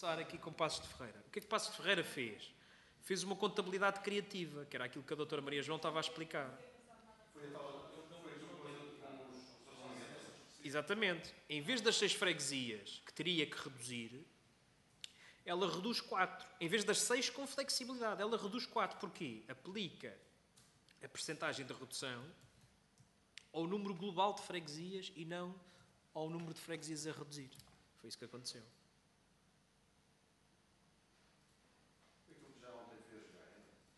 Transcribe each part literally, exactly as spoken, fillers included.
começar aqui com Passos de Ferreira. O que é que Passos de Ferreira fez? Fez uma contabilidade criativa, que era aquilo que a doutora Maria João estava a explicar. Exatamente. Em vez das seis freguesias que teria que reduzir, ela reduz quatro. Em vez das seis com flexibilidade, ela reduz quatro. Porquê? Aplica a percentagem de redução ao número global de freguesias e não ao número de freguesias a reduzir. Foi isso que aconteceu. Aquilo que já ontem fez, Gaia.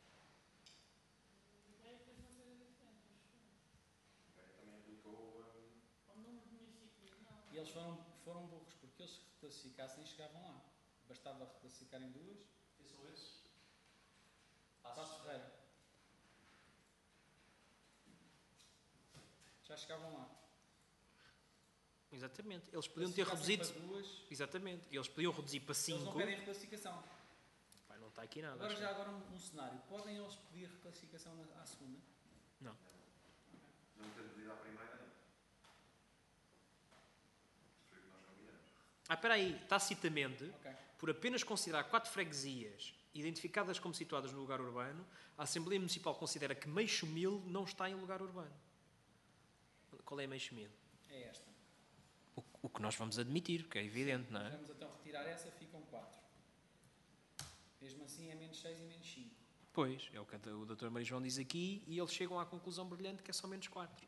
Gaia fez uma coisa diferente, acho eu. Gaia também aplicou. Um... Ao número de municípios, não. E eles foram, foram burros, porque eles se reclassificassem chegavam lá. Bastava reclassificarem duas. Quem são esses? Passos de Ferreira. Já chegavam lá. Exatamente. Eles podiam ter reduzido... Para duas, Exatamente. Eles podiam reduzir para cinco. eles não pedem reclassificação. Pai, não está aqui nada. Agora acho. já agora um, um cenário. Podem eles pedir reclassificação na, à segunda? Não. Não ter pedido à primeira, não. Foi o que nós combinamos. Ah, espera aí. Tacitamente, Ok. por apenas considerar quatro freguesias identificadas como situadas no lugar urbano, a Assembleia Municipal considera que Meixo Mil não está em lugar urbano. Qual é Meixo Mil? É esta. O, o que nós vamos admitir, porque é evidente, não é? Vamos então retirar essa, ficam quatro. Mesmo assim é menos seis e menos cinco. Pois, é o que o doutor Maria João diz aqui e eles chegam à conclusão brilhante que é só menos quatro.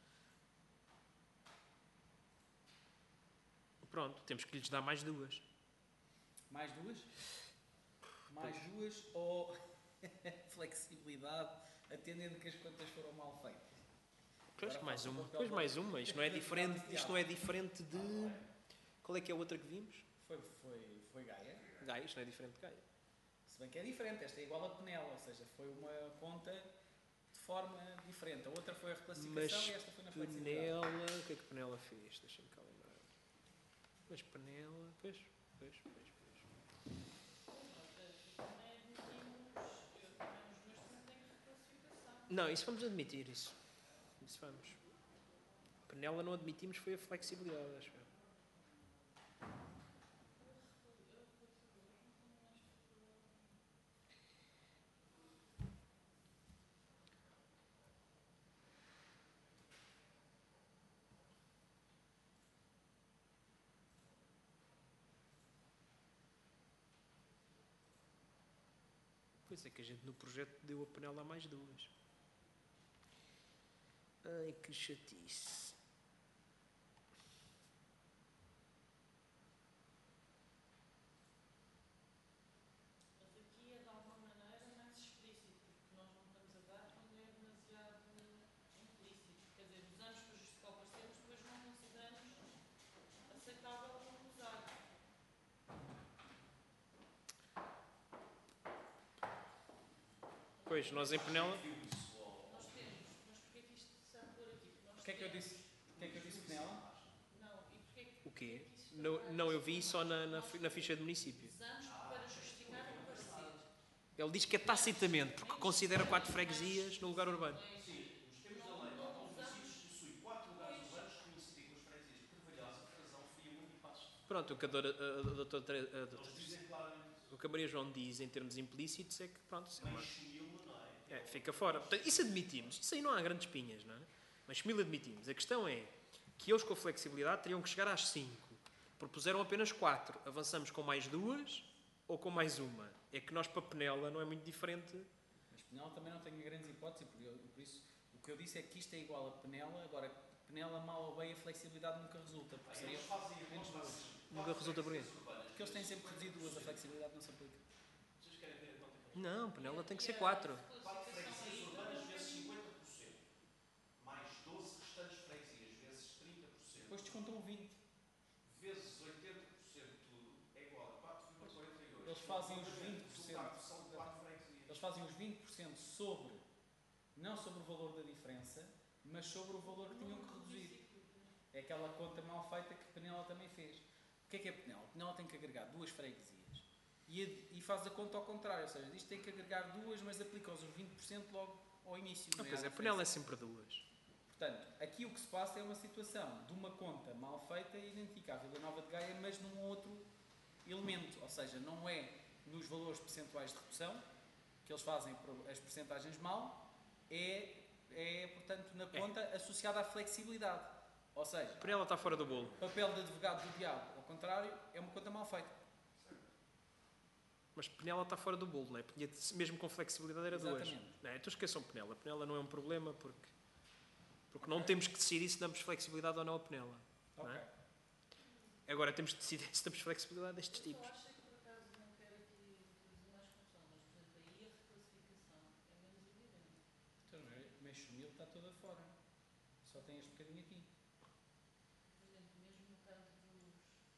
Pronto, temos que lhes dar mais duas. Mais duas? Mais pois. duas ou flexibilidade, atendendo que as contas foram mal feitas? Pois, mais uma. Pois, mais uma. Isto não é diferente, isto não é diferente de... Qual é que é a outra que vimos? Foi, foi, foi Gaia. Gaia, isto não é diferente de Gaia. Se bem que é diferente, esta é igual a Penela, ou seja, foi uma conta de forma diferente. A outra foi a reclassificação Mas e esta foi na flexibilidade. Penela, o que é que Penela fez? Deixa-me cá lembrar. Mas Penela, pois, pois, pois, pois. Não, isso vamos admitir, isso. Isso vamos. Penela não admitimos, foi a flexibilidade, acho eu. Pois é que a gente no projeto deu a Penela a mais duas. Ai, que chatice. Mas aqui é de alguma maneira mais explícito, porque nós não estamos a dar quando é demasiado implícito. Quer dizer, usamos para justificar o parecer, mas depois não consideramos aceitável usar. Pois, nós em Penela... Nós temos, mas porquê que isto se sabe por aqui? O que é que eu disse? O que é que eu disse, Penela? Não, e porquê que... O quê? Não, não, eu vi só na, na, na ficha de município. Usamos para justificar o parecer. Ele diz que é tacitamente, porque considera quatro freguesias no lugar urbano. Sim, os termos da lei, o município possui quatro lugares urbanos que coincidem com as freguesias de Carvalhosa, Frazão, Friamundo e Passos. Pronto, o que a doutora... A doutora, a doutora Eles dizem claramente o que a Maria João diz em termos implícitos é que, pronto, isso é uma... Meixo Mil, não é? É, fica fora. Portanto, isso admitimos. Isso aí não há grandes pinhas, não é? Mas mil admitimos. A questão é que eles com a flexibilidade teriam que chegar às cinco. Propuseram apenas quatro. Avançamos com mais duas ou com mais uma? É que nós para Penela não é muito diferente. Mas Penela também não tem grandes hipóteses, por, eu, por isso o que eu disse é que isto é igual a Penela, agora Penela mal ou bem a flexibilidade nunca resulta, porque seria Eles fazem menos a duas. Nunca resulta por quê? Porque eles têm sempre reduzido duas, a flexibilidade não se aplica. Vocês querem ver então? Não, Penela tem que ser quatro. quatro freguesias urbanas vezes cinquenta por cento. Mais doze restantes freguesias vezes trinta por cento. Depois descontam o vinte. Vezes oitenta por cento tudo é igual a quatro vírgula quarenta e oito. Eles fazem os vinte por cento. O resultado são quatro freguesias. Eles fazem os vinte por cento sobre, não sobre o valor da diferença, mas sobre o valor que tinham que reduzir. É aquela conta mal feita que Penela também fez. O que é que é Penela? Penela tem que agregar duas freguesias e, e faz a conta ao contrário, ou seja, diz que tem que agregar duas, mas aplica os vinte por cento logo ao início. Não, Não é pois é, à Penela é diferença. sempre duas. Portanto, aqui o que se passa é uma situação de uma conta mal feita e identifica a Vila Nova de Gaia, mas num outro elemento, ou seja, não é nos valores percentuais de redução que eles fazem as percentagens mal, é, é portanto, na conta associada à flexibilidade. Ou seja, Penela está fora do bolo. o papel de advogado do diabo, ao contrário, é uma conta mal feita. Mas Penela está fora do bolo, não é? Porque mesmo com flexibilidade era duas. Exatamente. Não é? Então esqueçam Penela. Penela não é um problema porque, porque não temos que decidir se damos flexibilidade ou não a Penela. Não Ok. é? Agora temos de decidir se damos flexibilidade destes Eu tipos. só acho é que por acaso não quero aqui introduzir mais confusão, mas por exemplo aí a reclassificação é menos evidente. Então, meio mil está toda fora. Só tem este bocadinho aqui. Por exemplo, mesmo no caso dos.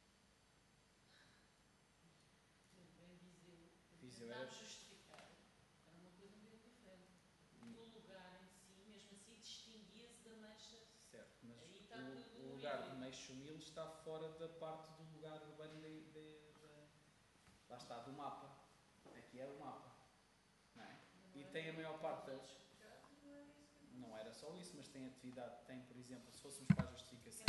Por exemplo, em Viseu, Viseu tentar era- justificar era uma coisa um bocadinho diferente. Hum. O lugar em si, mesmo assim, distinguia-se da mancha. Certo, mas Aí está o, tudo o lugar de livre. Meixo Mil está fora da parte do lugar urbano de, de, de- lá está, do mapa. Aqui é o mapa. Não é? Não E é tem a maior parte das... justificado, não é isso que eu Não era só isso, mas tem atividade, tem, por exemplo, se fôssemos para a justificação,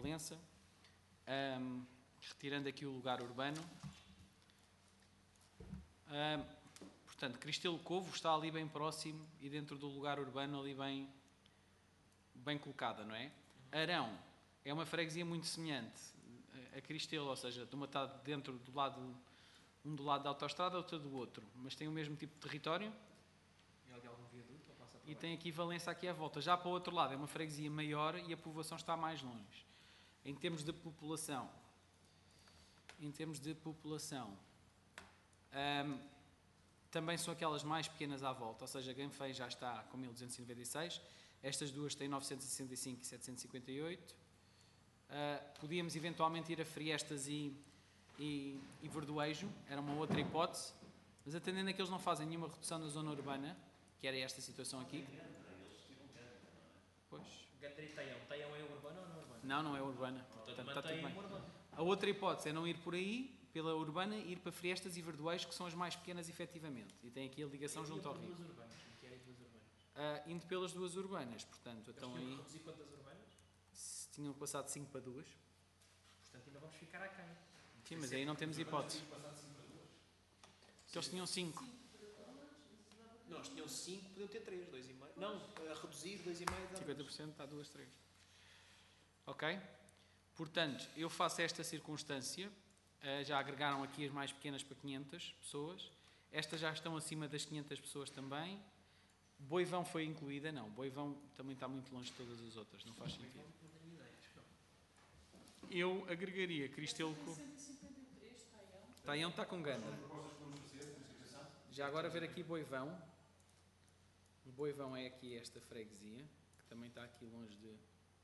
Valença. Um, retirando aqui o lugar urbano. Um, portanto, Cristelo Covo está ali bem próximo e dentro do lugar urbano ali bem, bem colocada, não é? Arão é uma freguesia muito semelhante a Cristelo, ou seja, uma está dentro do lado, um do lado da autoestrada, outra do outro, mas tem o mesmo tipo de território. E de algum viaduto ou passa por E lá? tem aqui Valença aqui à volta. Já para o outro lado é uma freguesia maior e a povoação está mais longe. Em termos de população, em termos de população, hum, também são aquelas mais pequenas à volta, ou seja, Ganfei já está com mil duzentos e noventa e seis, estas duas têm novecentos e sessenta e cinco e setecentos e cinquenta e oito. Uh, podíamos eventualmente ir a Friestas e, e, e Verdoejo, era uma outra hipótese, mas atendendo a que eles não fazem nenhuma redução na zona urbana, que era esta situação aqui. Pois. Gandra e Taião. Taião é urbano ou não é urbano? Não, não é urbana. Portanto, Portanto, está tudo mantém bem. o urbano. A outra hipótese é não ir por aí, pela urbana, e ir para Friestas e Verdoejo, que são as mais pequenas efetivamente. E tem aqui a ligação junto ao rio. Duas urbanas. O que é duas urbanas? Uh, indo pelas duas urbanas, portanto, Eles então tinham que aí reduzir quantas urbanas? se tinham passado cinco para duas. Portanto, ainda vamos ficar aquém. Sim, mas aí não temos hipótese. Que eles tinham cinco. Não, eles tinham cinco, podiam ter três, dois e meio. Não, a reduzir dois e meio dá cinquenta por cento está duas, três. Ok? Portanto, eu faço esta circunstância. Uh, já agregaram aqui as mais pequenas para quinhentas pessoas. Estas já estão acima das quinhentas pessoas também. Boivão foi incluída? Não. Boivão também está muito longe de todas as outras. Não faz sentido. Não tenho ideia, acho que não. Eu agregaria Cristelo Covo. cento e cinquenta e três, Taião. Taião está com Gandra. Já agora ver aqui Boivão. O Boivão é aqui esta freguesia, que também está aqui longe de, de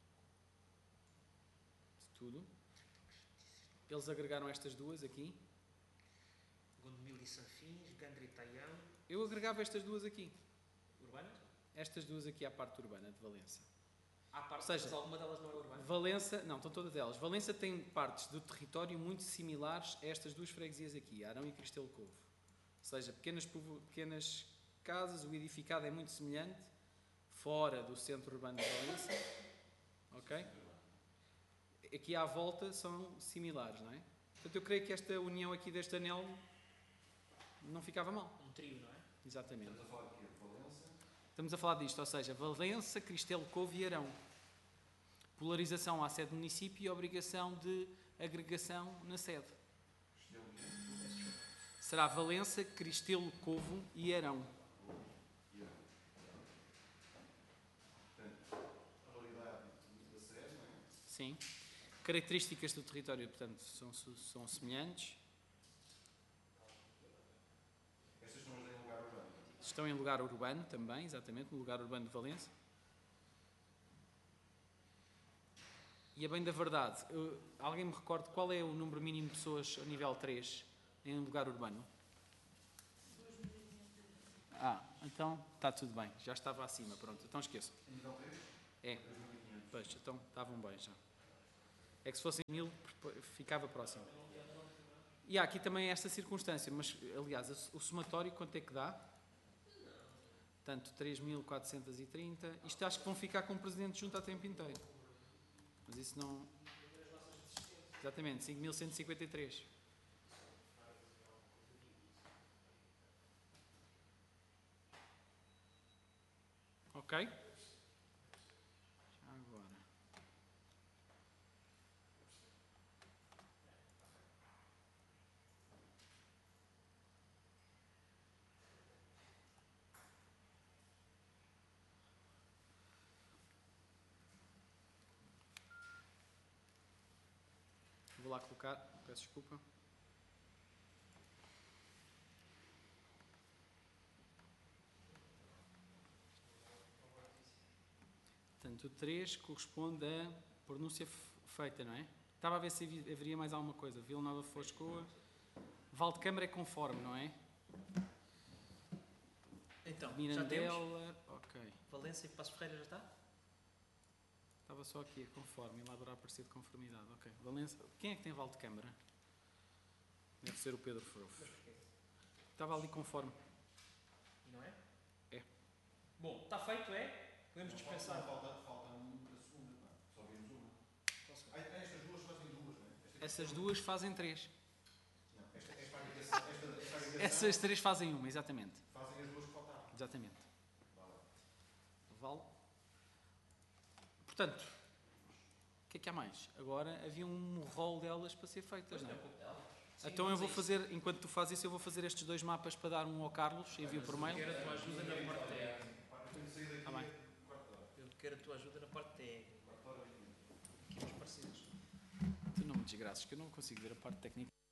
tudo. Eles agregaram estas duas aqui. Gondomil e Sanfins, Gandra e Taião. Eu agregava estas duas aqui. Urbanas? Estas duas aqui à parte urbana de Valença. Há parte, Ou seja, mas alguma delas não é urbana. Valença, não, estão todas elas. Valença tem partes do território muito similares a estas duas freguesias aqui, Arão e Cristelo Covo. Ou seja, pequenas, povo- pequenas casas, o edificado é muito semelhante, fora do centro urbano de Valença. Ok? Aqui à volta são similares, não é? Portanto, eu creio que esta união aqui deste anel não ficava mal. Um trio, não é? Exatamente. Estamos a falar aqui de Valença. Estamos a falar disto, ou seja, Valença, Cristelo Covo e Arão. Polarização à sede do município e obrigação de agregação na sede. Será Valença, Cristelo Covo e Arão. A realidade da sede, não é? Sim. Características do território, portanto, são, são semelhantes. Estas estão em lugar urbano. Estão em lugar urbano também, exatamente, no lugar urbano de Valença. E a bem da verdade, eu- alguém me recorde qual é o número mínimo de pessoas a nível três em lugar urbano? Ah, então está tudo bem, já estava acima, pronto, então esqueço. Nível três? É, pois, então estavam bem já. É que se fossem mil, ficava próximo. E há aqui também esta circunstância, mas aliás, o somatório quanto é que dá? Portanto, três mil quatrocentos e trinta. Isto acho que vão ficar com o presidente junto a tempo inteiro. Mas isso não. Exatamente, cinco mil cento e cinquenta e três. Ok? Já agora. Vou lá colocar, peço desculpa. Portanto, o três corresponde a pronúncia f- feita, não é? Estava a ver se havi- haveria mais alguma coisa. Vila Nova Foscoa. Valdecâmara é conforme, não é? Então, já temos. Mirandela. Ok. Valença e Passo Ferreira já está? Estava só aqui, conforme. Elaborar parecer de conformidade. Ok. Valença. Quem é que tem Valdecâmara? Deve ser o Pedro Frofo. Estava ali conforme. E não é? É. Bom, está feito, é? Podemos Não dispensar. Falta, falta um para a segunda, pá. Só vimos uma. Ah, estas duas fazem duas, não é? Esta- Essas duas fazem três. Não, esta, esta, agregação- esta, esta agregação Essas três fazem uma, exatamente. fazem as duas que faltavam. Exatamente. Vale. Vale. Portanto, o que é que há mais? Agora havia um rol delas para ser feitas, não é? Sim, Então eu vamos vou a isso. fazer, enquanto tu fazes isso, eu vou fazer estes dois mapas para dar um ao Carlos, envio por mail. Quero a tua ajuda na parte técnica. Pá, eu tenho que sair daqui Tá bem. a quarto de hora. Eu quero a tua ajuda na parte técnica. Quarto de hora, vinte minutos. Aqui nos parecidos. Tu não me desgraças, que eu não consigo ver a parte técnica.